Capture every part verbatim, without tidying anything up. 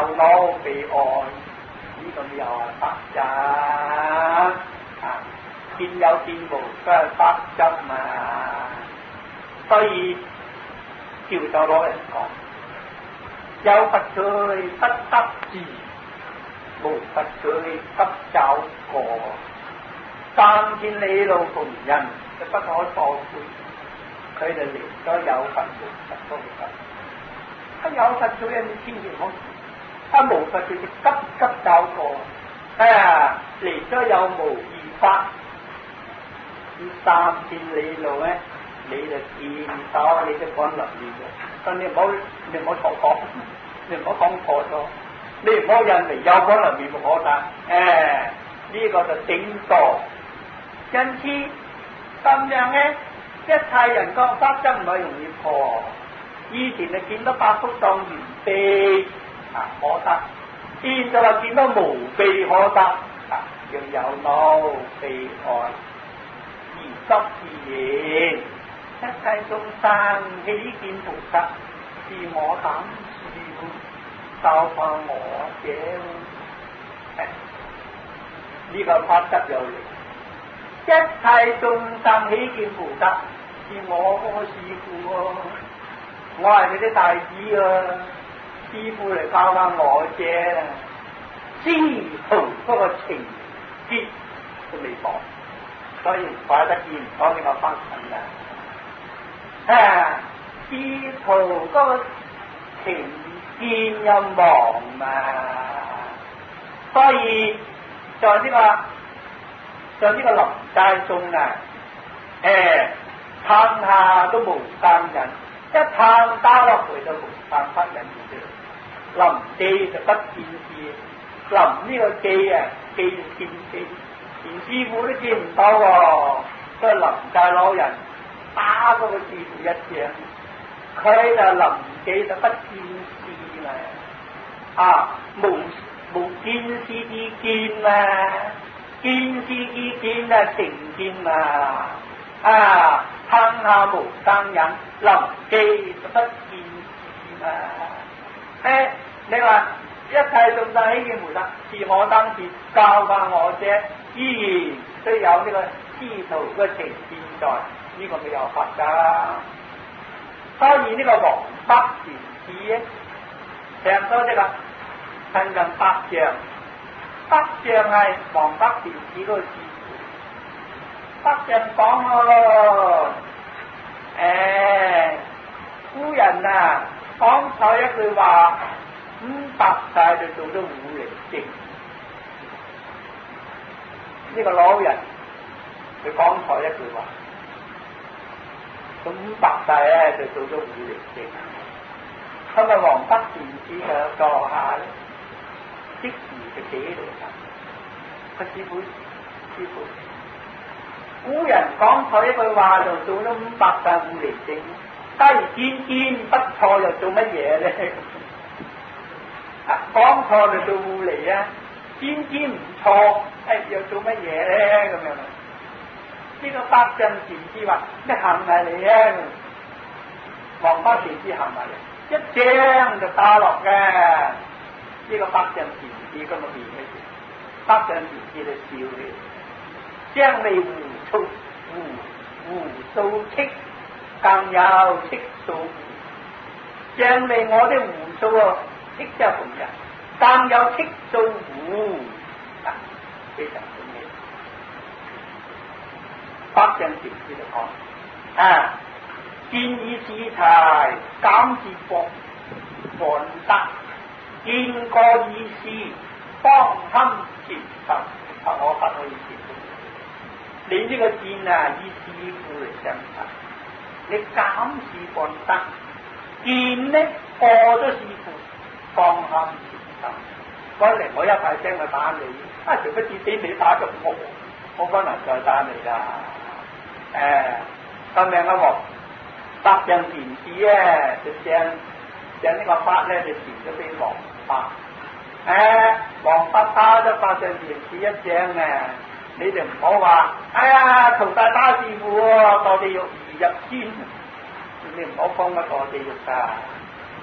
腦被愛，呢個又係法則啊！見有見無都係法則嘛，所以叫咗攞人講，有佛趣不得志，無佛趣不找過。三千里路同人就不可錯配，佢哋嚟咗有佛無佛都得。啊有佛趣人你千祈唔好，啊無佛趣就急急找過。啊嚟咗有無二法，呢三千里路咧，你就見到你都講落嚟嘅，但你唔好你唔好錯講，你唔好講錯咗，你唔好認為有講落面唔可得，誒、啊、呢、這個就頂多。因此咁樣咧，一切人間法則唔係容易破。以前就見到百福當原秘啊可得，現在話見到無秘可得啊，叫有腦被愛，而執自然。一切眾生喜見菩薩，是我等是教化我者。呢、這個法則有嚟。一切眾生喜見菩薩，是我嗰個師父喎，我係佢啲弟子啊，師父嚟教翻我啫。師徒嗰個情結都未講，所以怪得見唔到呢個法塵啊！師徒嗰個情見又忘嘛，所以在呢、這個。就呢個臨齋中啊，誒、欸，嘆下都無三忍，一嘆打落去就無三不忍嘅。臨記就不見事，臨呢個記啊，記就見記，連師傅都見唔到喎，所以臨齋老人打嗰個師傅一掌，佢就臨記就不見事啦，啊，無無見事之見嘛。見知之見啊，成見啊！啊，嘆下無生忍，臨記就不見事啊！誒、欸，你話一切眾生喜見菩薩，是我當時教化我者，依然都有呢個師徒嘅情見在，呢、這個咪有法噶。所以呢個黃北禪師咧，聽到呢個親近百丈。北丈係黃北禪師嗰個師父，北丈講咯，誒、欸，夫人啊，講錯一句話，五百世就做咗五厘正。呢、這個老人佢講錯一句話，咁五百世咧就做咗五厘正。咁啊，黃北禪師就坐下咧。即時就寫嚟㗎，個師傅師傅，古人講錯一句話就做咗五百世五厘正，假如見見不錯又做乜嘢咧？啊，講錯就做護厘啊，見見唔錯，誒、哎、又做乜嘢咧？咁樣呢、這個百丈禪師話：你行埋嚟啊！黃北禪師行埋嚟，一掌就打落嘅。呢個百丈禪師咁嘅面嘅事，百丈禪師就笑你，將你胡數胡胡數戚，更有戚數胡，將你我啲胡數啊，戚就同人，更有戚數胡，啊，非常好嘅。百丈禪師就講啊，見以是財，減至薄薄德。見過意思，方堪前頭，啊！我不可以接受。你呢個見啊，以師父嚟相談，你減視半德，見呢過咗師父，方堪前頭。嗰嚟我一大聲去打你，啊！誰不知俾你打咗我，我不能再打你啦。誒、啊，咁樣啊喎，百丈禪師咧就將將呢個法咧就傳咗俾黃北，誒，黃北打咗百丈禪師一掌啊！你哋唔好話，哎呀，徒弟打師傅喎，墮地獄而入天，你唔好講乜墮地獄噶，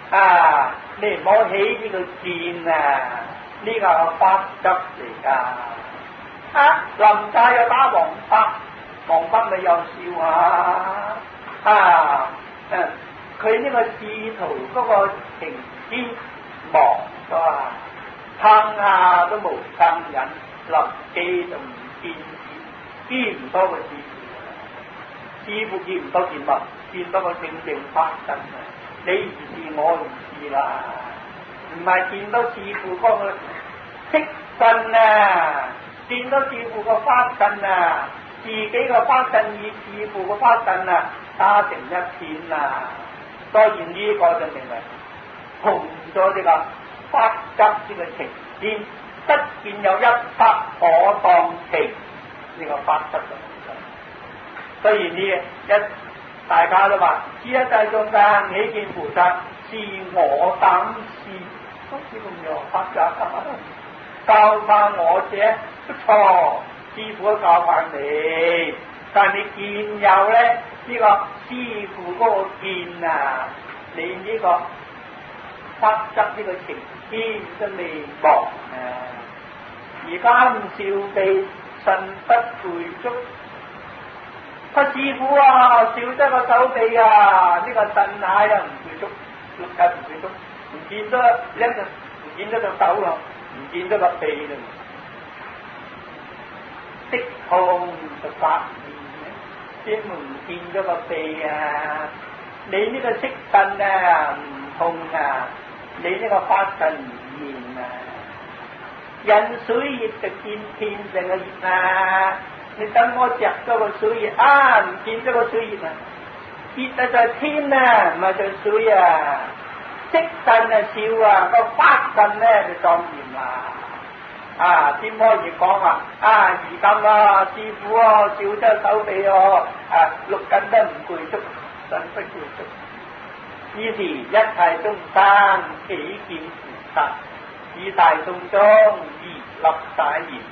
啊，你唔好起呢個見啊，呢、這個係法則嚟噶。啊，林太又打黃伯，黃伯咪又笑啊！啊，誒，佢呢個仕途嗰個情堅忙咗啊，撐下都無撐忍，臨機就唔見見，見唔多個師傅，師傅見唔多見物，見多個正正法身啊！你唔是我唔是啦，唔係見到師傅嗰個色身啊，見到師傅個法身啊，自己個法身與師傅個法身啊打成一片啊！當然呢個就明為同咗呢個法則呢個情見，得見有一法可當情呢、這個法則就所以呢一大家都話，此一切眾生起見菩薩是我等事，都知咁樣法則啊！教化我者不錯，師傅教化你，但係你見有咧呢、這個師傅嗰個見啊，你呢個法則呢個情見都未忘啊！而家少地神不具足。個師傅啊，少咗個手臂啊，呢、這個腎奶又唔具足，六根唔具足，唔見咗兩隻，唔見咗隻手咯，唔見咗個臂咯，色痛就發現嘅，先唔見咗個臂啊！你呢個色腎啊唔痛啊，你呢個發腎唔現啊，引水熱就見天上嘅熱啊！你等我着咗個水熱啊，唔見咗個水熱啊，熱啊就係天啊，唔係就水啊，色腎啊少啊，個法腎咧就莊嚴啦。啊，點可以講話啊？而咁啊，師傅啊，少咗手臂哦，啊，六根都唔具足，神不具足。於是一切眾生起見菩薩，以大眾中而立大言。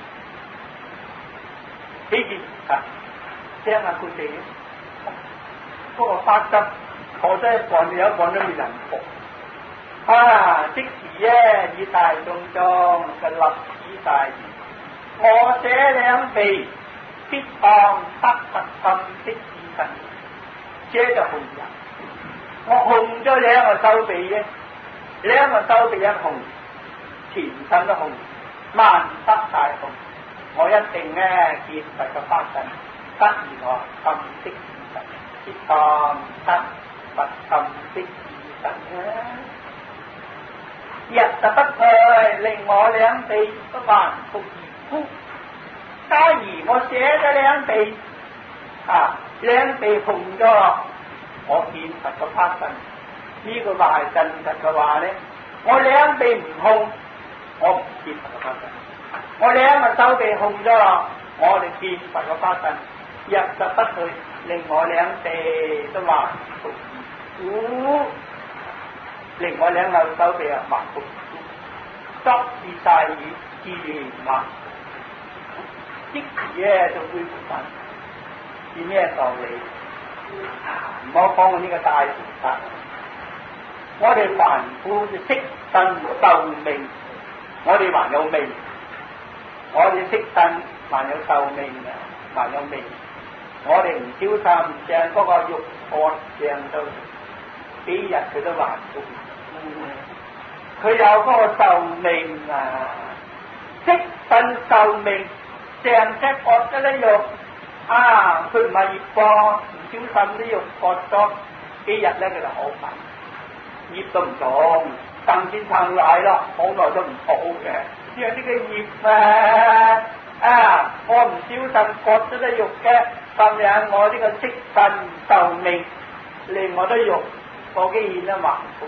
呢件啊，聽下佢哋嗰個法則，我真係講有講咗人服啊！即時咧以大眾中嘅立此大言，我這兩臂必當得佛心的自神，這就紅人。我紅咗兩個手臂嘅，兩個手臂一紅，全身都紅，萬德大紅。我一定咧見佛嘅法身，得而我心的自神，必當得佛心的自神啊！日就不退，令我兩臂不還復而枯。假如我捨咗兩臂啊，兩臂紅咗，我見佛嘅法身，呢、這個話係真實嘅話咧。我兩臂唔紅，我唔見佛嘅法身。我兩個手臂紅咗，我哋見佛嘅法身，日就不退，令我兩臂都還復而枯。令我兩個手臂啊還復而枯，作是大語自然話，即時咧就恢復返，是咩道理？唔好講我呢個大菩薩，我哋凡夫就色身壽命，我哋還有命。我哋色身還有壽命嘅，還有命。我哋唔小心將嗰個肉割傷到幾日，佢都還復。佢有嗰個壽命啊，色身壽命，成隻割咗啲肉啊，佢唔係熱過，唔小心啲肉割咗幾日咧，佢就好快，熱都唔同，甚至撐奶咯，好耐都唔好嘅。因為呢個業啊，啊，我唔小心割咗啲肉嘅，咁樣我呢個色身壽命，令我啲肉嗰幾年都還復。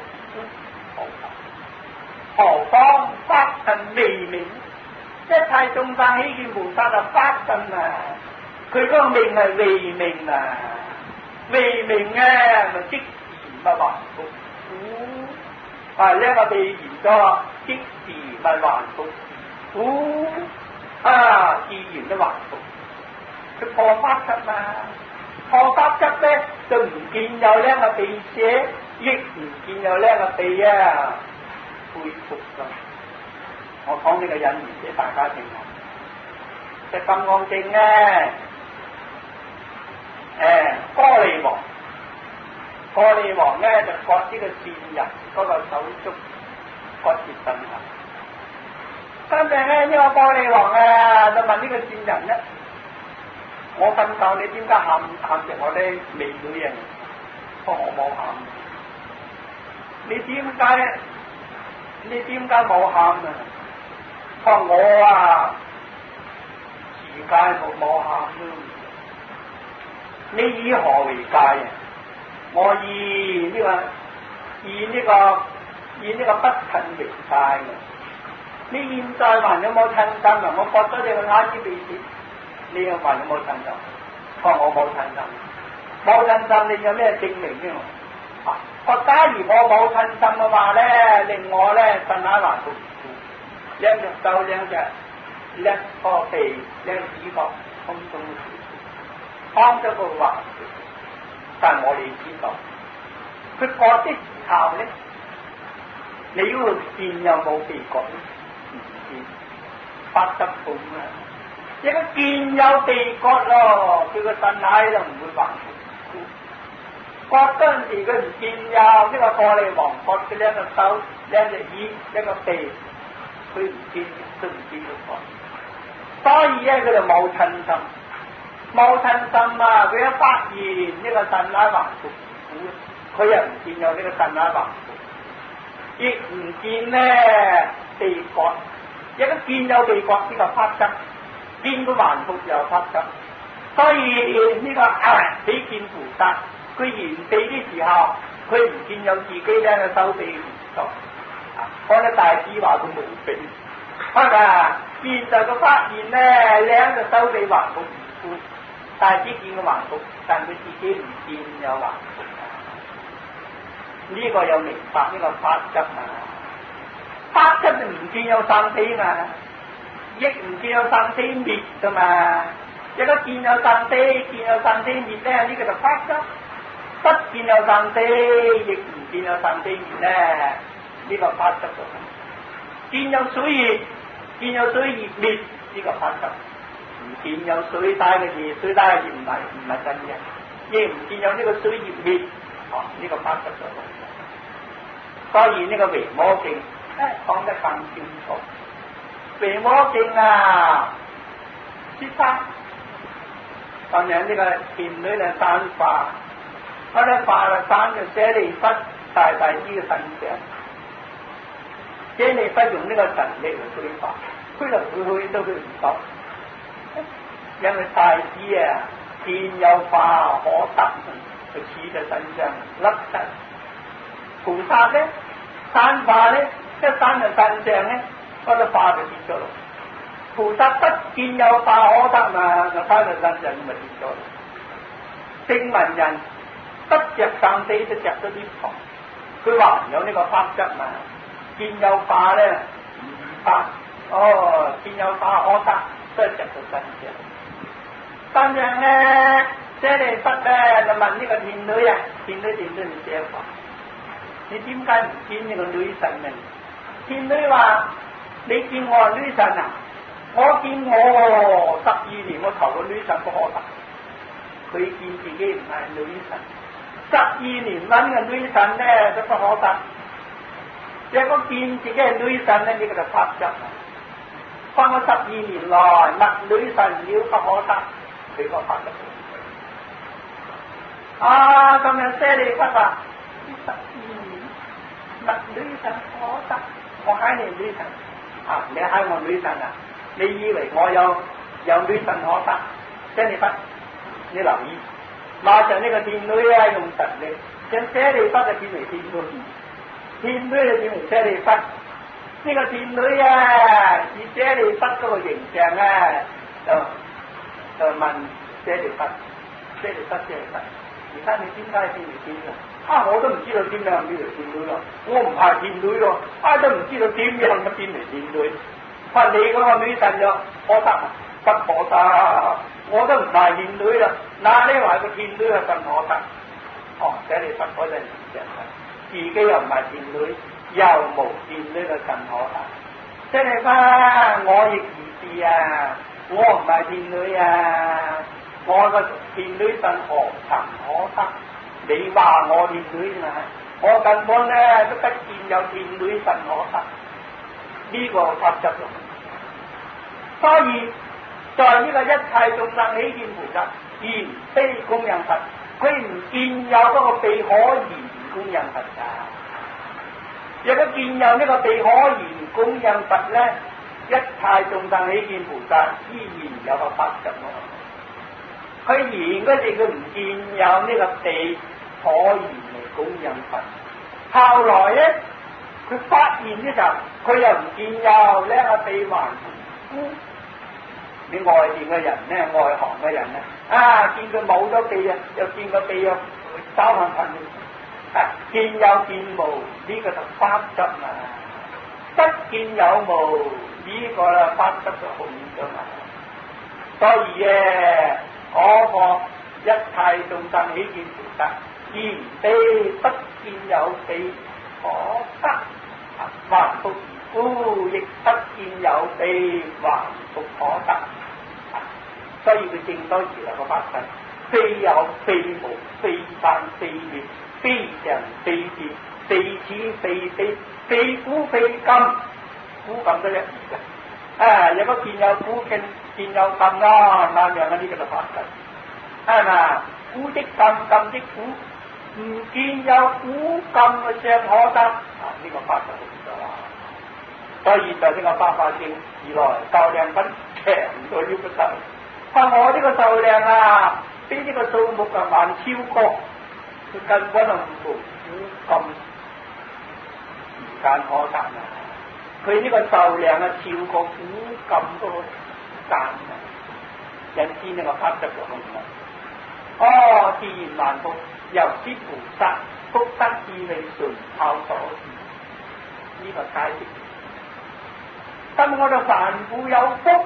何況法身未明，一切眾生起見菩薩就法身啊！佢嗰個命係未明啊，未明啊，咪即時咪還復。啊，呢個未完咗，即時咪還復。哦，啊，自然都還復。佢破法則嘛，破法則咧就唔見有呢個被捨， 亦唔見有呢個地啊佩服㗎。我講呢個引言俾大家聽下。隻金剛經咧，誒歌利王，歌利王咧就割呢個善人嗰個手足，割截腎喉。跟住咧呢個歌利王啊，就問呢個善人咧：我瞓覺，你點解喊喊着我啲美女人？我冇喊。你點解？你點解冇喊啊？佢話我啊，持戒冇冇喊咯。你以何為戒啊？我以呢、這個以呢、這個以呢個不親為戒嘅。你現在還有冇親心啊？我割咗你個眼耳鼻舌，你又還有冇親心？佢話我冇親心，冇親心，你有咩證明啫？啊！我假如我冇親心嘅話咧，令我咧身體還復兩隻手兩隻兩個鼻兩指角空中放咗個環，但係我哋知道佢割的時候咧，你嗰個線有冇被割咧？唔知八十半啦，一個見有被割咯，佢個身體就唔會還復。割嗰陣時佢唔見有呢個歌利王割嘅兩個手、兩隻耳、一個鼻，佢唔見都唔見到割，所以咧佢就冇親心，冇親心啊！佢一發現呢個腎眼橫復，佢又唔見有呢個腎眼橫復，亦唔見咧被割，一個見有被割呢個法則，見到橫復又法則，所以呢、這個啊比見菩薩。佢言地的時候，佢唔見有自己咧嘅手臂唔錯，講得大師話佢無病，係咪？現在佢發現咧，兩個手臂橫復唔舒，大師見佢橫復，但佢自己唔見有橫復。呢、這個有明白呢、這個法則啊！法則就唔見有生死嘛，亦唔見有生死滅噶嘛。一個見有生死，見有生死滅咧，呢、這個就法則。不見有生死，亦唔見有生死滅咧，呢、這個法則就係見有水熱，見有水熱滅呢、這個法則，唔見有水帶嘅熱，水帶嘅熱唔係唔係真嘅，亦唔見有呢個水熱滅，哦呢、這個法則就係。所以呢個維摩經誒講得更清楚，維摩經啊，說法咁樣呢個田裏嘅散化。我哋化啦山就舍利弗大大啲嘅神像，舍利弗用呢個神力嚟推化，推嚟推去都推唔到，因為大師啊見有化可得，就似隻神像甩得。菩薩咧散化咧，一散就神像咧，嗰個化就跌咗落。菩薩不見有化可得嘛，就翻到神像咪跌咗。聲聞人。不着生死就着咗啲旁，佢還有呢個法則嘛？見有化咧唔法，哦，見有化可得，都係着到真相。真相咧，舍利弗咧就問呢個天女啊，天女點都唔捨法，你點解唔見呢個女神啊？天女話：你見我係女神啊？我見我十二年我求個女神不可得，佢見自己唔係女神。十二年揾嘅女神咧都不可得，若果見自己係女神咧，呢、這個就法則。翻咗十二年來，物女神了不可得，佢個法則。啊，咁樣舍利弗話：十二年物女神可得，我嗌你女神啊！你嗌我女神啊？你以為我有有女神可得？舍利弗，你留意。馬上呢個天女啊，用神力將舍利弗就變為天女，天女就變為舍利弗。呢、這個天女啊，以舍利弗嗰個形象啊，就就問舍利弗，舍利弗，舍利弗，而家你點解變為天女？啊，我都唔知道點樣變為天女咯，我唔係天女咯，啊都唔知道點樣咁變為天女。話你嗰個女神就可得啊？不可得，我都唔係天女啦。嗱，呢話個天女係不可得。哦，舍利弗嗰陣時自己又唔係見女，又冇見呢個神可得。即係話我亦如是啊，我唔係見女啊，我個見女神何曾可得？你話我見女啊，我根本咧都不見有見女神可得。呢、這個法則咯。所以在呢個一切眾生起見菩薩，而非供養佛，佢唔見有嗰個鼻可言供養佛噶。若果見有呢個鼻可言供養佛咧，一切眾生起見菩薩依然有個法則咯。佢言嗰時佢唔見有呢個鼻可言嚟供養佛，後來咧佢發現嘅時候，佢又唔見有呢個鼻還枯。你外邊嘅人咧，外行嘅人咧，啊見佢冇咗鼻啊，又見個鼻又走行行啊，見有見無呢、這個就法則嘛，不見有無呢、這個啦法則就控咗嘛。所以咧，嗰個一切眾生起見菩薩，然非不見有鼻可得，還復故亦不見有鼻還復可得。所以佢正多時候個法身，非有非無，非生非滅，非常非智，非此非非，非古非今，古今都一樣嘅。啊，有個見有古見見有今啦，咁樣嘅呢個就法身。係嘛？古即今，今即古，唔見有古今嘅相可得。啊，呢、這個法就唔得啦。所以就呢個《法華經》以來壽量品長到呢個頭。話我呢個壽量啊，比呢個數目啊還超過，佢根本就冇古今時間可得啊！佢呢個壽量啊超過古今嗰個時間啊，引致呢個法則就控啦。哦，自然萬福，由之菩薩福德智慧順透所致，呢、這個解釋。咁我哋凡夫有福。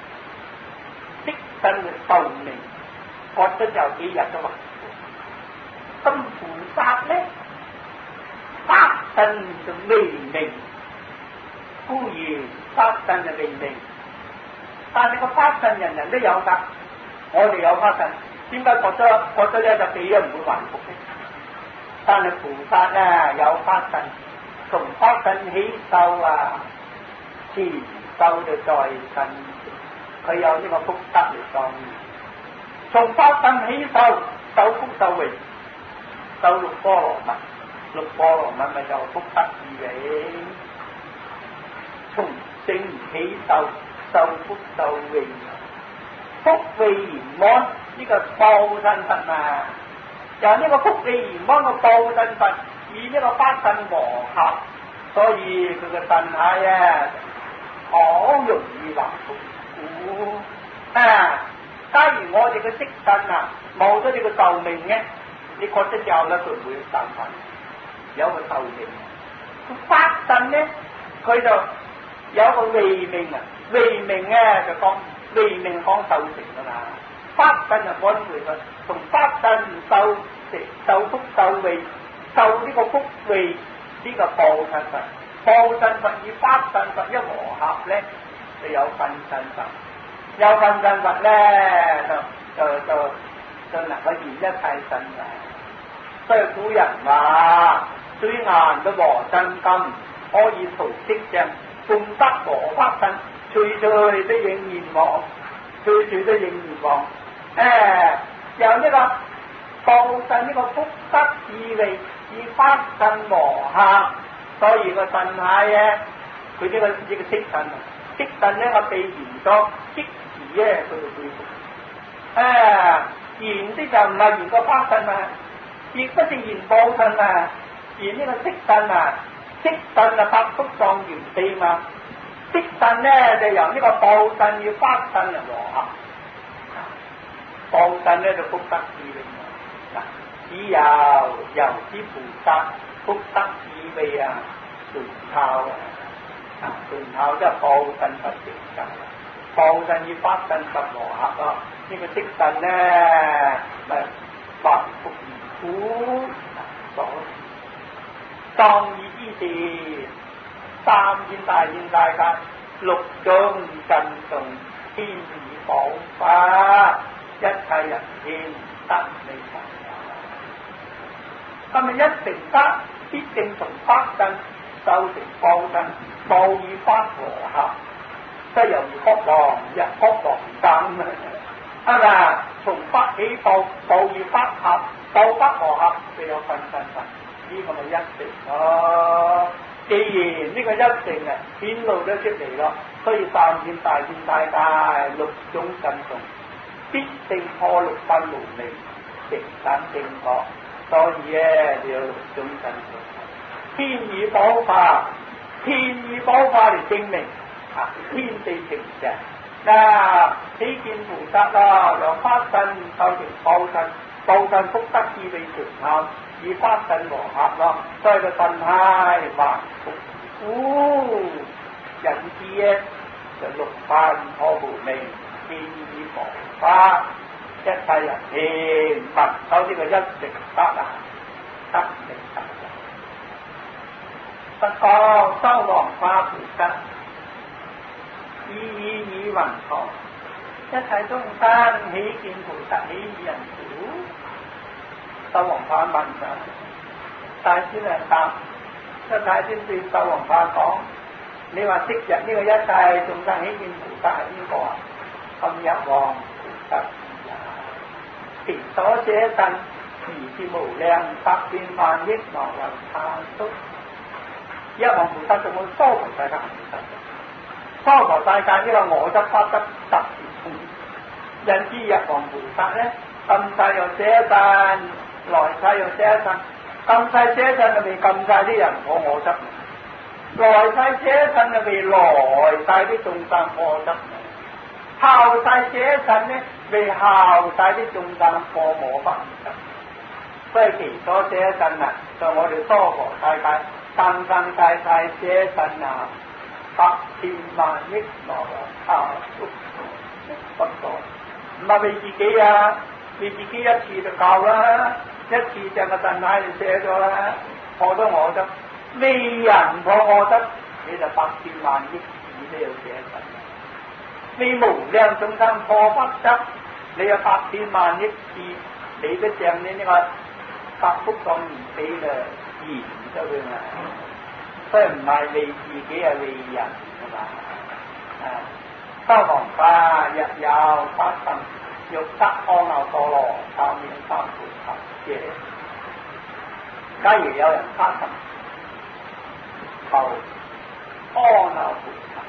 真嘅壽命，覺得有幾日都還。咁菩薩咧，法身就微命，固然法身就微命，但係個法身人人都有㗎。我哋有法身，點解覺得覺得咧就幾日唔會還復咧？但係菩薩咧有法身，從法身起壽啊，前壽就在身。佢有呢個福德嚟當，從法身起壽，受福受榮，受六波羅蜜，六波羅蜜咪就福德智慧。從正起壽，受福受榮，福慧圓滿呢個報身佛啊！由呢個福慧圓滿個報身佛，以呢個法身和合，所以佢嘅身體啊，好容易還福。啊！假如我哋嘅色身啊冇咗你個壽命嘅，你覺得之後咧佢唔會散發，有個壽命。法身咧，佢就有個慧命啊，慧命咧就講慧命講壽成噶嘛。法身就講回佢，從法身受成受福受慧，受呢個福慧呢、這個報身佛，報身佛與法身佛一和合咧，就有分身佛。有分身佛咧，就就就就能夠現一切身啊！所以古人話：水岩都和真金，可以塗色像，共得和法身，隨隨都應現望，隨隨都應現望。誒，由呢個報身呢個福德智慧與法身和合，所以個身體咧，佢呢個呢個色身啊，色身咧個被延咗，即時咧佢就恢復。誒，延啲就唔係延個法身啊，亦不是延報身啊，延呢個色身啊，色身啊百福莊嚴地嘛，色身咧就由呢個報身與法身嚟和合。報身咧就福德智慧嗱，只有由之菩薩福德智慧啊，順透啊，順透即係報身不成就，報身與法身不和合咯。呢個色身咧咪百福而苦所， 當以之事，三千大千世界，六種震動，天意寶法，一切人天得未曾有。咁咪一成法，必定從法身修成報身，報與法和合，即係由國王入國王間啊嘛，從法起報，報與法合，報法和合，就有分身分，呢個咪一成咯。既然呢個一成啊顯露咗出嚟咯，所以三千大千世界六種震動，必定破六分無明，直等正確。所以咧，就有六種震動。天意寶法，天意寶法嚟證明啊，天地成就。嗱，起見菩薩啦，由法身修成報身，報身福德智慧全合，以法身和合咯，所以個身態還福，人之咧就六分破無明，天意寶法，一切人天物，守呢個一成得啊，得成得。不過修黃花菩薩，以以以雲堂，一切眾生起見菩薩，起以人苦。修黃花問上，大仙嚟答，即係大仙對修黃花講：你話昔日呢個一切眾生起見菩薩係邊個啊？今日黃菩薩前所捨身，如是無量百千萬億無量他宿。一黃菩薩仲有娑婆世界菩薩，娑婆世界呢個我執法執特別重，因之一黃菩薩咧，今世又捨身，來世又捨身，今世捨身就未禁晒啲人我我執，來世捨身就未來晒啲眾生我執，後世捨身咧未後晒啲眾生過我不執，所以其所捨身啊，就我哋娑婆世界。生生世世捨身啊，百千萬億無量他宿，不過唔係為自己啊，為自己一次就夠啦，一次就個身體就捨咗啦，破咗我執，未人破我執，你就百千萬億次都要捨身，未無量眾生破不執，你有百千萬億次，你都像你呢個百福咁唔俾嘅。言咗佢嘛，所以唔係為自己係為人㗎嘛。啊，修黃花日有發心，欲得阿耨多羅三藐三菩提嘅。假如有人發心求阿耨菩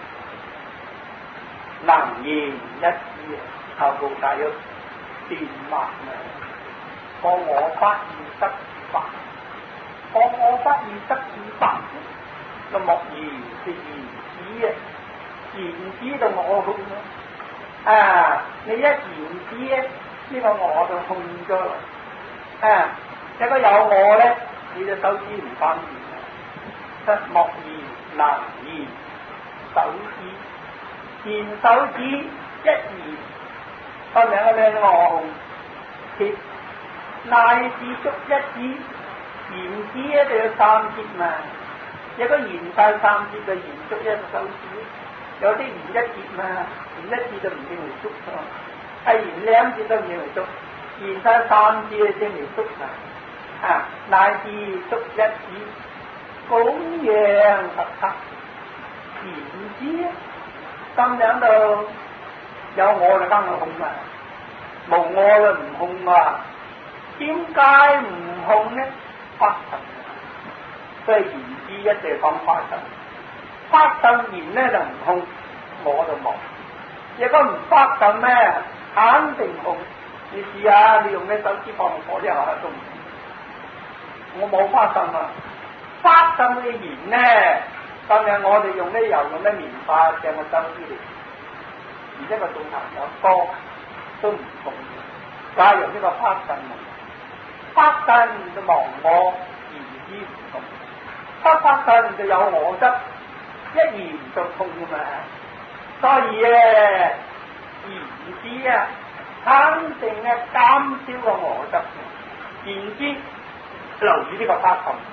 提，能言一語，求菩薩要斷惑啊！放我不現得法。我我不現得此法，就莫言是言子啊！言子就我控咯，啊！你一言子咧，呢、這個我就控咗啦，啊！一個有我咧，你隻手指唔方便，即莫言能言手指，言手指一言，分兩個咧我控，貼乃至足一指。言指咧就有三節嘛，有個言晒三節就言足一個手指，有啲言一節嘛，言一節就唔認為足咯，係言兩節都唔認為足，言晒三節就認為足啊！啊，乃至足一指，供養佛塔，言之咁樣到有我就梗係控啊，無我就唔控啊，點解唔控呢？發心，所以言之一定講發心。發心言咧就唔控，我就冇。如果唔發心咧，肯定控。你試下，你用呢手指放火之後喺度，我冇發心啊！發心嘅言咧，今日我哋用呢油用呢棉花掟個手指嚟，而且個眾朋友多都唔同。假如呢個發心，發心就忘我，言之唔同；不發心就有我執，一言就痛嘛。所以咧，言之啊，肯定咧減少個我執，言之留意呢個發心，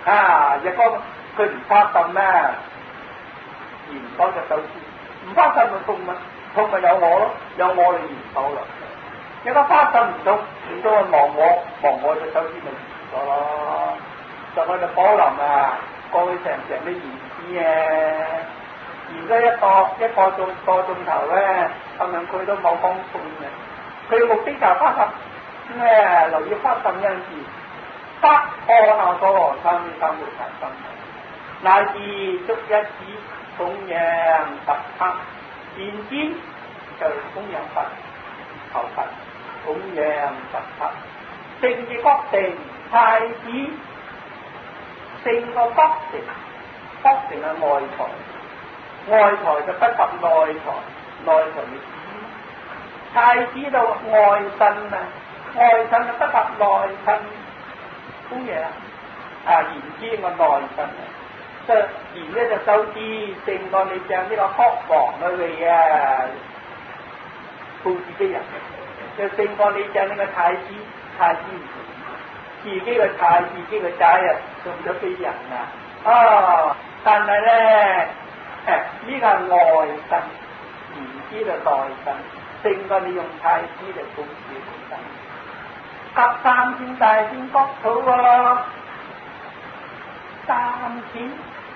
啊！若果佢唔發心咧，研究就走先，唔發心咪痛咪痛咪有我咯，有我就研究啦。若果發心唔通，唔到去忘我，忘我就走先咪研咗咯。就我哋寶林啊，過去成成啲研師啊，研咗一個一個鐘個鐘頭咧，咁樣佢都冇功夫嘅。佢目的就係發心咩？留意發心嗰陣時。不可那所羅生生活產生，乃至足一子供養佛塔，現今就供養佛，求佛供養佛塔，成嘅國定太子，成個國定，國定係外財，外財就不及內財，內財嘅子，太子到外身啊，外身就不及內身。供養啊，言之個內身啊，即係言咧就收之，成個你將呢個國王去嚟啊，佈置啲人，就成個你將呢個太子，太子自己嘅太，自己嘅仔啊，送咗俾人啊，啊，但係咧，誒呢個係外身，言之就內身，成個你用太子嚟佈置本身。及三千大千國土喎，三千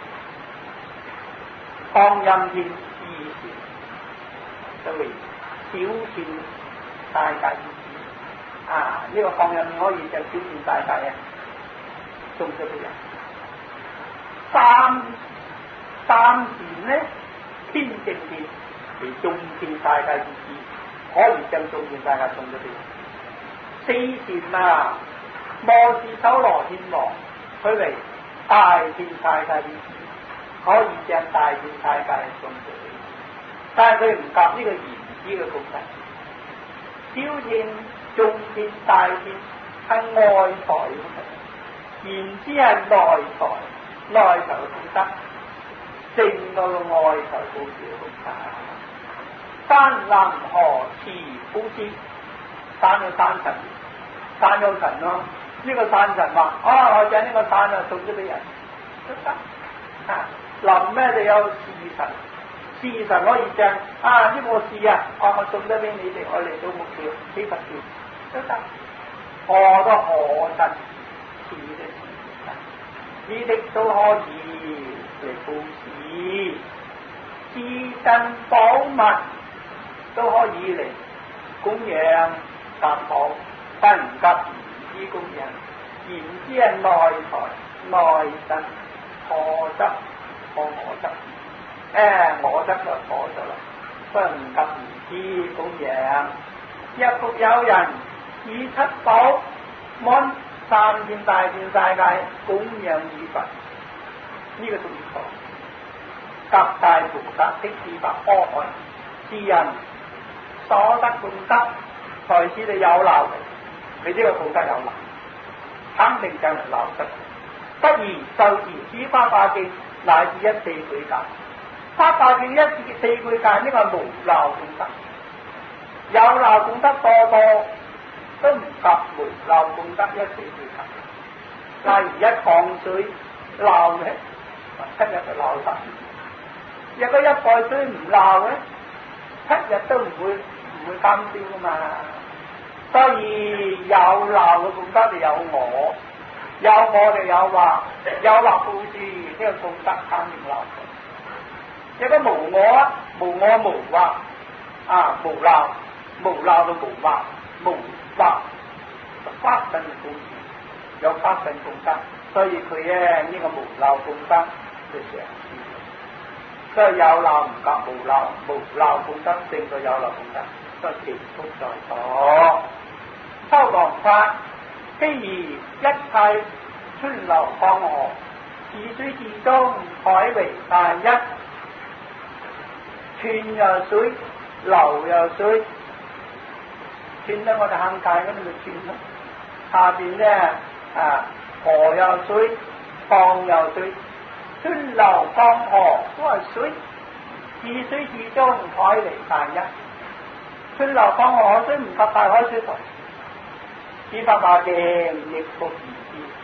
放任天二千，所謂小千大界之子啊！呢、這個放任可以就小千大界啊，送咗俾人。三三千呢，天正天係眾千大界之子，可以將眾千大界送咗俾人。四善啊，摩士修羅天王，佢嚟大千大界之子，可以將大千大界送咗俾人，但係佢唔夾呢個言之嘅功德。小天、中天、大天係外財，言之係內財，內財嘅功德，正到外財報銷嘅功德。山林河池布施，山有山神。山有神咯，呢、這個山神話：啊，我將呢個山啊送咗俾人，都得。啊，林咩就有士神，士神可以將啊呢個士啊，我我送咗俾你哋，我嚟到目標幾佛條都得。我都可神，士的士神，呢啲都可以嚟布施，士珍寶物都可以嚟供養三寶。但唔及言之供養，言之係內財內身，可執可我執，誒我執就我執啦，不唔及言之供養。若復有人以七寶滿三千大千世界供養於佛，呢、這個仲錯。及大菩薩的智白阿耨是人所得功德，才使你有漏。你呢個功德有漏，肯定就係漏得。不如受持諸法華經乃至一四句戒，法華經一四句戒呢個係無漏功德，有漏功德多多都唔及無漏功德一四句戒。例如一缸水漏嘅，七日就漏晒；若果一袋水唔漏嘅，七日都唔會唔會減少噶嘛。所以有漏嘅功德就有我，有我就有惑，有惑布施呢個功德肯定漏。有個無我，無我無惑啊，無漏，無漏到無惑，無惑法身布施，有法身功德，所以佢咧呢個無漏功德就成事。所以有漏唔及無漏，無漏功德勝過有漏功德。都結束在所，修王法，既然一切川流江河，自水自中，海為大一，川又水，流又水，川咧我哋行界嗰啲咪川咯，下邊咧啊河又水，江又水，川流江河都係水，自水自中，海為大一。川流江河海水唔及大海水台，諸法華經亦復如是，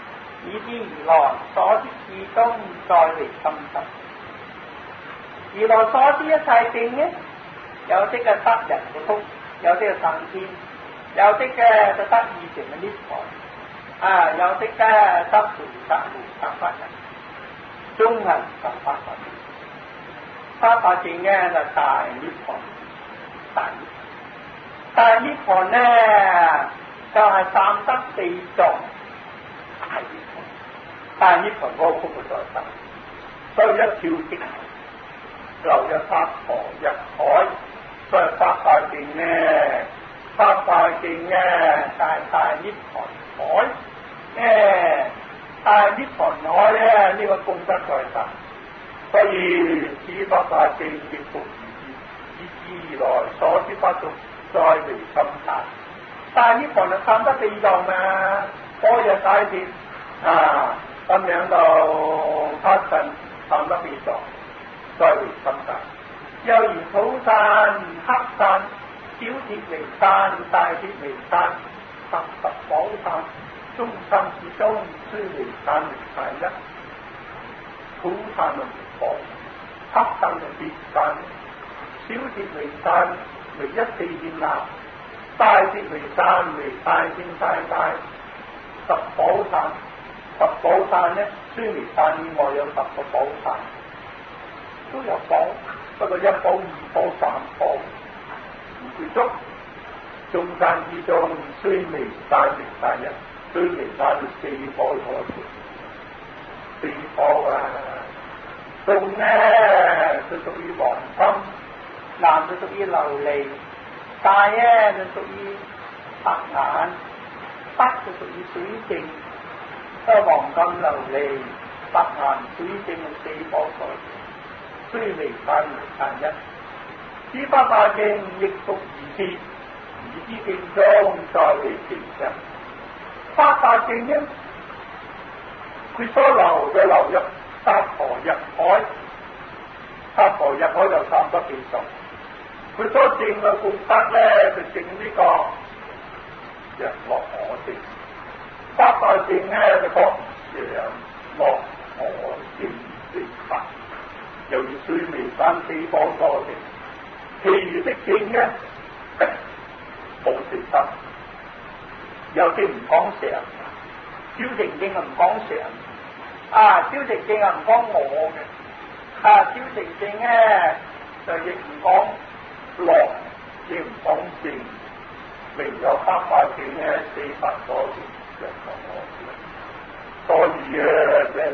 以知如來所知智中再為深實。如來所知一切境呢，有啲嘅得人嘅福，有啲嘅上天，有啲嘅就得意成嘅涅槃，啊，有啲嘅得菩薩無得法人，中行十八法境。八法境呢就大涅槃，大涅槃，大涅槃呢就係三得四藏。大涅槃，大涅槃嗰個福就在得，所以一跳即流入八河入海，所以八法境呢，八法境呢大大涅槃海，誒大涅槃海咧呢、這個功德在得，所以此八法境亦復如以知來所知不足，再為深大。大涅槃就三得四藏嘛，般若解脫啊，咁樣就八陣三得四藏。再為深大，又如土山、黑山、小鐵為山、大鐵為山、十十寶山、中山之中，雖為山為山一。土山為寶，黑山為鐵山，小鐵為山為一四件立，大鐵為山為大件大大。十寶山，十寶山呢，雖為山以外有十個寶山。都有寶，不過一寶、二寶、三寶唔具足。中山之中，雖微山亦山一，雖微山四寶所住，四寶啊，中呢就屬於黃金，南就屬於琉璃，大呢就屬於白眼，北就屬於水晶，都係黃金、琉璃、白眼、水晶四寶所住。雖微山為山一，此八法境亦復如是，而知境中再為其實。八法境呢，佢所流嘅流入八河入海，八河入海就三得四藏。佢所證嘅功德咧，就證呢個日落我證。八法境咧就講上落我證正法。又如雖微山四寶所證，其餘的境呢冇證得，有啲唔講常，小乘境啊唔講常，啊小乘境啊唔講我嘅，啊小乘境咧就亦唔講樂，亦唔講正，唯有八法境咧四法所證就講我，所以啊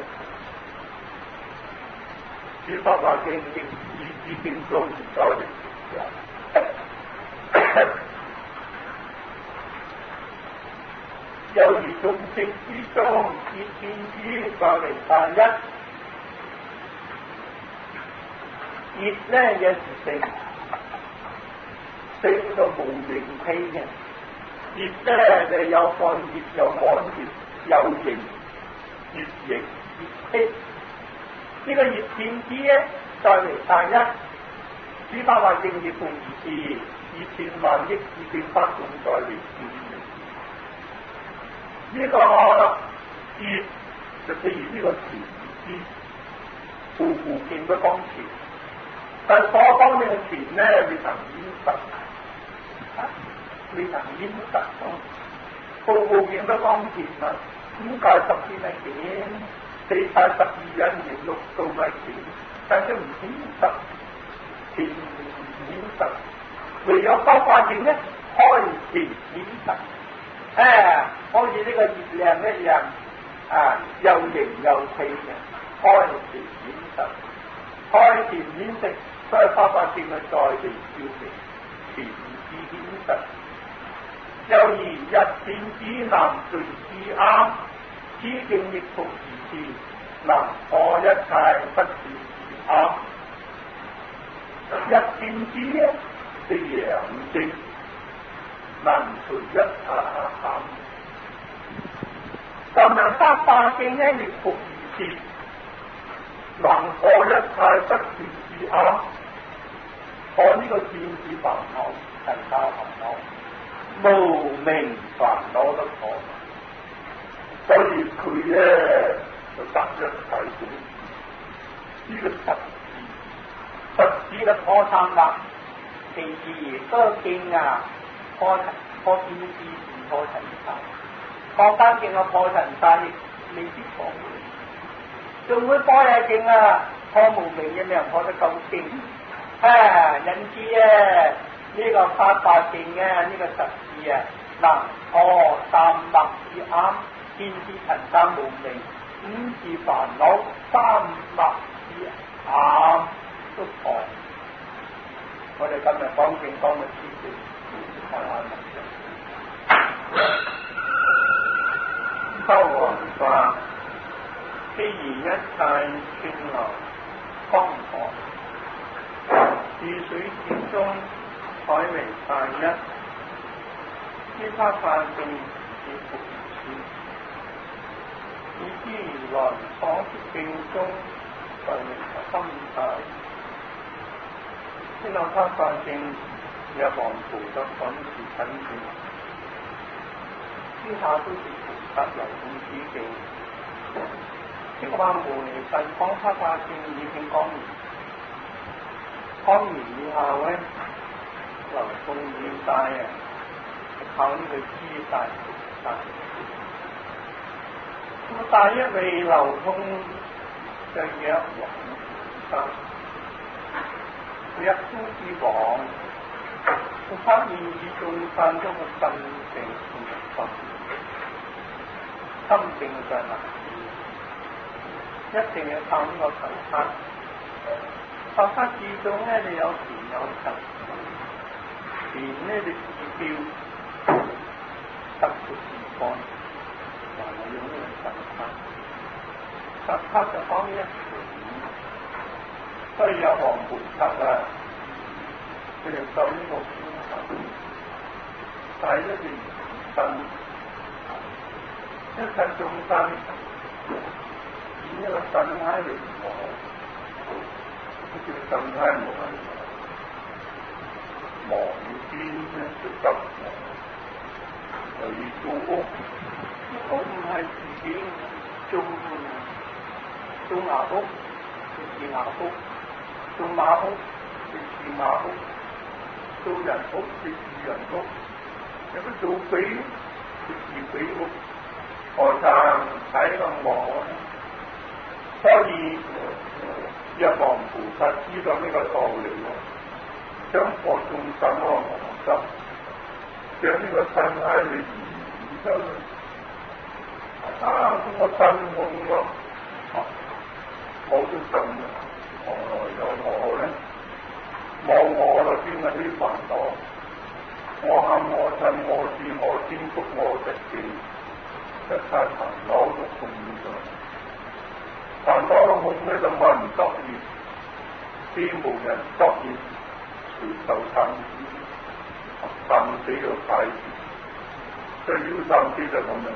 此八法境亦以知境中再為其實。又如眾聖之中，以見知再為山一。業呢有時性，性就無形體嘅。業呢就有干業，有干業，有形業形業體。呢個業見知咧，再為山一。此八法境亦復如是，以千萬億智境不共再為見。呢、這個業就譬如呢個田知，戶戶見不講田，但所講呢個田咧未曾淹實，啊未曾淹實，戶戶見不講田啊，五界十二咪田，四界十二因緣六道咪田，但係唔淹實，田唔淹實，唯有八法境咧開田淹實。誒、啊，好似呢個月亮一樣，啊，又形又氣嘅，開田顯實，開田顯實，所以八法境嘅再地照明，田智顯實。又如日見之南隨智啱，此境亦復如是，能破一切不是智啱。日見之咧，是陽性。能隨一切啱，咁樣八法境咧亦復如是，能破一切不是智啱，破呢個見智煩惱、塵沙煩惱、無明煩惱都破。 所以佢咧就特一睇到呢個實質， 實質嘅破產啦。第二個經啊，破產破見之唔破塵晒，破翻經啊破塵晒，亦未必破會，仲會破嘢經啊，破無明嘅咩人破得夠經啊？因此啊，呢、這個法法經啊，呢、這個實質啊，嗱，破三百之啱，見之塵三無明，五字煩惱，三百之啱都破。我哋今日講經講嘅知識，睇下文章。修王法，既然一切串流江河，治水之中，海為大一，依他法性是復處，以知如來所說經中，為心體。先有他法性，也望菩薩本是親眷，之下都是菩薩流眾之境。即話無離神講他法性已經講完，講完以後咧，流眾要晒啊，靠呢個知晒菩薩。咁大一位流通嘅藥王菩薩。一夫之王，佢發現以眾生中嘅心性同心，心性就係難治，一定要靠呢個求法。求法之中咧，你有田有塵，田咧你自標得到自幹，就係用呢個實法。實法就講一田。所以有黃菩薩啊，佢哋受呢個苦行，但係一定生，一切眾生以一個身體嚟講，呢叫身體無人忙邊咧就得忙，就要租屋，屋唔係自己租租牙屋，住牙屋。做馬屋，就住馬屋；做人屋，就住人屋；有啲做匪，就住匪屋。我就睇個我，所以一望菩薩知道呢個道理，將破眾生嘅我執，將呢個身體嚟移出去。啊，我身空咯，我都信啦。何來有我咧？冇我就先係啲煩惱，我喊我親我見我顛覆我直見，一切煩惱都空咗。煩惱都空咧，就冇人作業，既無人作業，隨受生死，生死就解決，最要生死就咁樣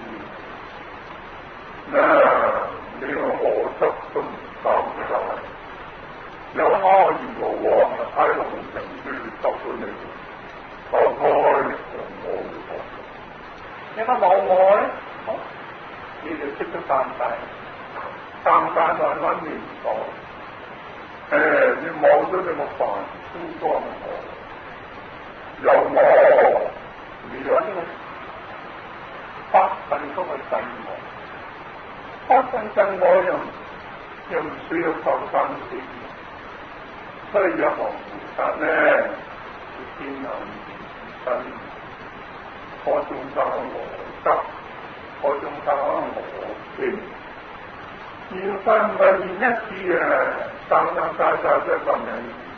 要。嗱，你個我執都唔收晒。有我而無我，喺龍城區執到你，打開就冇我。有乜冇我咧？好，你就識得三界，三界就係揾唔到。誒，你冇咗你個凡夫當我，有我，你有呢個八分嗰個真我，八分真我又又唔需要受生死。所以有黃菩薩咧，天有身，可眾生我執，可眾生我見，現身唔係現一次啊，生生世世都係咁樣。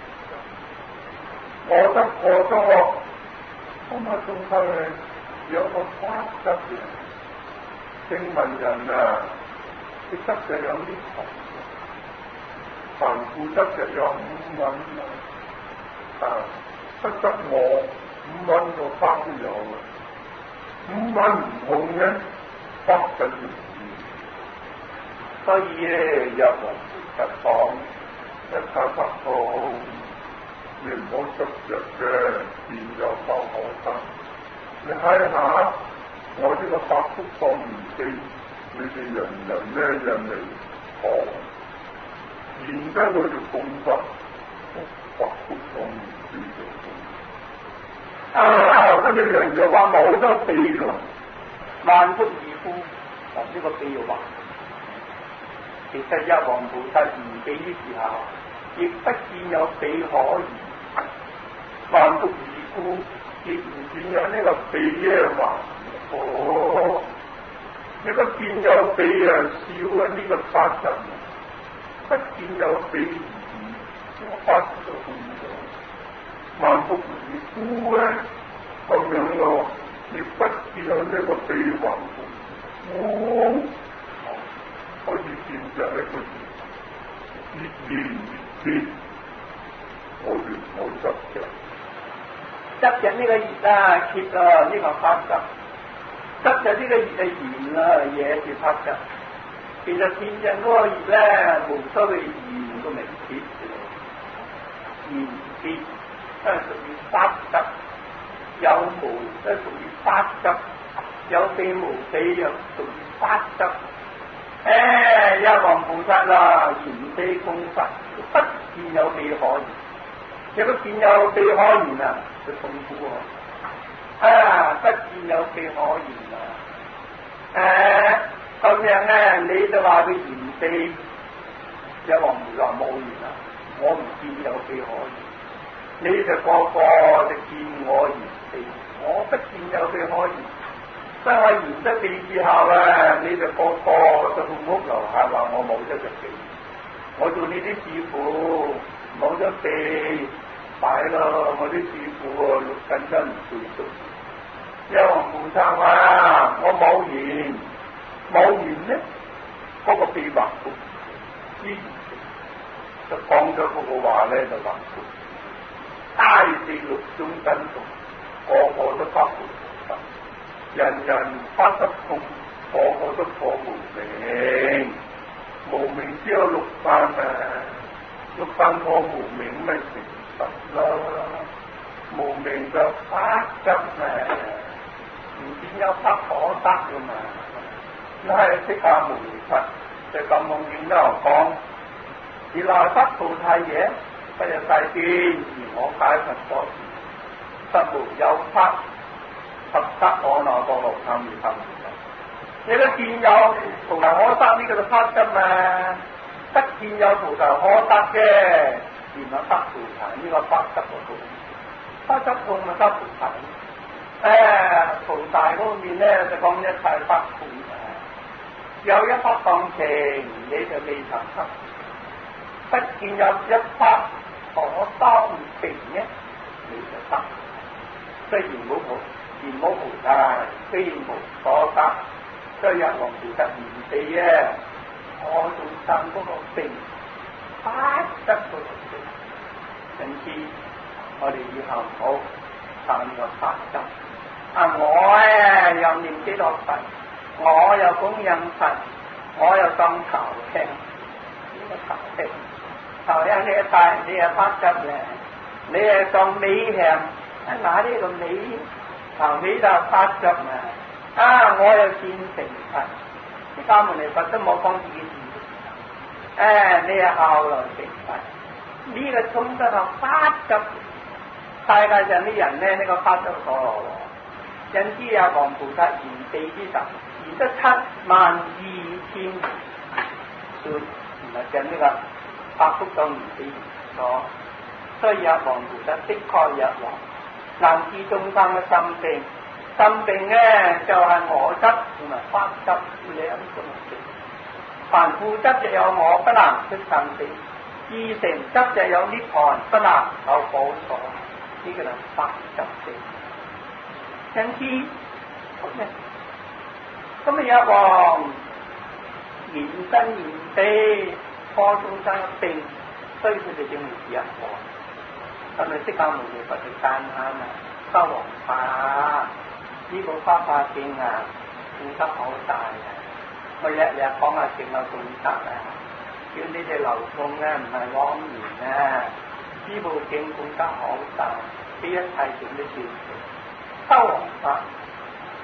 我執我多，咁啊眾生咧有個法執嘅，聲聞人啊，佢執嘅有啲同。凡夫執着有五蘊啊，不執我五蘊個法都有嘅，五蘊唔同嘅法就唔同。所以咧，有黃菩薩講一切法好，你唔好執着嘅，變咗不可得。你睇下我呢個八福當然記，你哋人人咧人嚟學，而家我哋功德八福當然記咗。啊！跟住人就話冇得避㗎， 萬福二夫，嗱呢個比喻話，其實一王菩薩言比於時候，亦不見有比可言。萬福二夫，亦唔見有呢個比嘅話。哦，你個見有比啊，少啊呢個法陣，不見有比而我發就唔到。萬福二夫咧咁樣咯，亦不見有呢個比還福。哦，可以見就係個越見越見，我越冇執着。 執着呢個熱啊，揭啊呢個法執。執就呢個熱係鹽啦，嘢是法執。其實見證嗰個熱咧，無所謂鹽個名詞嘅，鹽結都係屬於法執，有無都屬於法執，有地無地又屬於法執。誒，一王菩薩啦，言非空法，不見有比可言。如果見有比可言啊，就痛苦喎。啊，不見有比可言啊！誒，咁樣咧，你就話佢言地，一王菩薩冇言啊，我唔見有比可言。你就個個就見我言地，我不見有比可言。所以我言得地之後啊，你就個個就痛哭流下話我冇咗隻地，我做你啲師傅冇咗地。擺咯，我啲師傅啊，六根真唔對數。一王菩薩話：我冇言，冇言咧，嗰、那個秘密之言就講咗嗰個話咧，就話：大地六種真動，個個都發無明，人人發得空，個個都破無明。無明只有六番啊，六番破無明咪成實咯，無明就法執啊，唔見有法可得噶嘛。那係釋迦牟尼佛就咁夢境都講，而來不菩提耶，不入世間，而我解佛所言，實無有法合得我那個六探而分。你都見有菩提可得呢個就法執嘛，不見有菩提可得嘅。然後得菩提呢個法執嗰度，法執控咪得菩提。誒，菩提嗰面咧就講一切法控，有一法當情，你就未曾得；不見有一法可當情咧，你就得。雖然冇菩，然冇菩提，雖然無所得，雖入王菩薩言地啊，我仲生嗰個定法執嗰個。因此，我哋以後唔好談呢個法執。啊，我咧又念幾多佛，我又供養佛，我又當頭聽，呢個頭聽，頭聽呢一帶你係法執咧，你係當尾聽，啊嗱呢個尾頭尾就法執啊！啊，我又見成佛，釋迦牟尼佛都冇講自己事，誒，你係後來成佛。呢個總得係法執，世界上啲人咧，呢、這個法執所羅喎。因之有王菩薩言地之十，言得七萬二千年，所以唔係講呢個八福當言地所。所以有王菩薩的確有王，難知眾生嘅心病，心病咧就係、是、我執同埋法執兩種病。凡夫執就有我不能出生死。二成執就有涅槃不能有補所，呢個就法執性。因此咁咧，咁啊有王現身現地破眾生嘅病，所以佢哋正係一王。咁咪釋迦牟尼佛去讚下嘛，修王法呢個花花經啊，功德好大啊！我日日講下成個功德啊！叫你哋流通咧，唔係枉然啊！呢部經功德好大，俾一切點都算。修王法，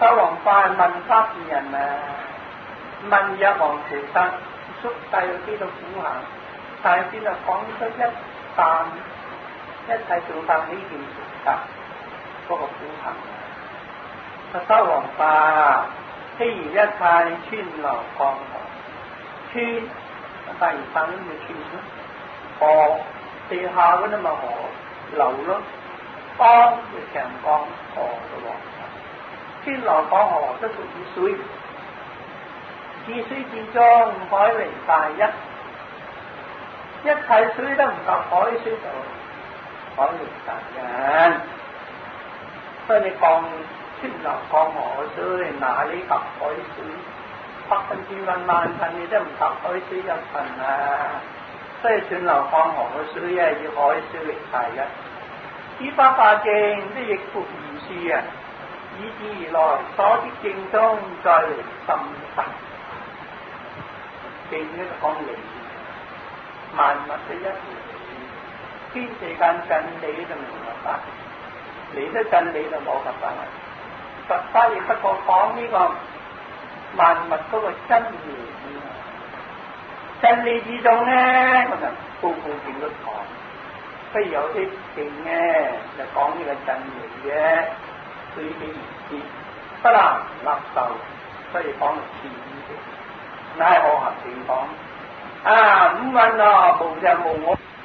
首皇法係問法之人啊，問一王菩薩縮細到幾多苦行，但係先就講出一啖一切做到呢件事得嗰個苦行啊！首皇法譬如一切川流江河，川第二份咁嘅川咯，河地下嗰啲咪河流咯，江就長江河嘅喎。川流江河都屬於水，至水至中海為大一，一切水都唔夠海水就海為大一。所以你講川流江河水，哪裏及海水？百分之萬萬分你都唔及海水一份啊！所以川流江河嘅水啊，以海水為大一。依法化境都亦復如是啊！以至而來，所知境中再嚟深實。境呢就講理，萬物嘅一回事，天地間真理就明白，離得真理就冇辦法啦。佛法亦不過講呢個萬物嗰個真理，真理之中咧，我就高高境都講，不如有啲境咧就講呢個真理嘅。對己而知，不能納受，所以講次嘅，乃係我合正講。啊，五蘊啊，無日無我。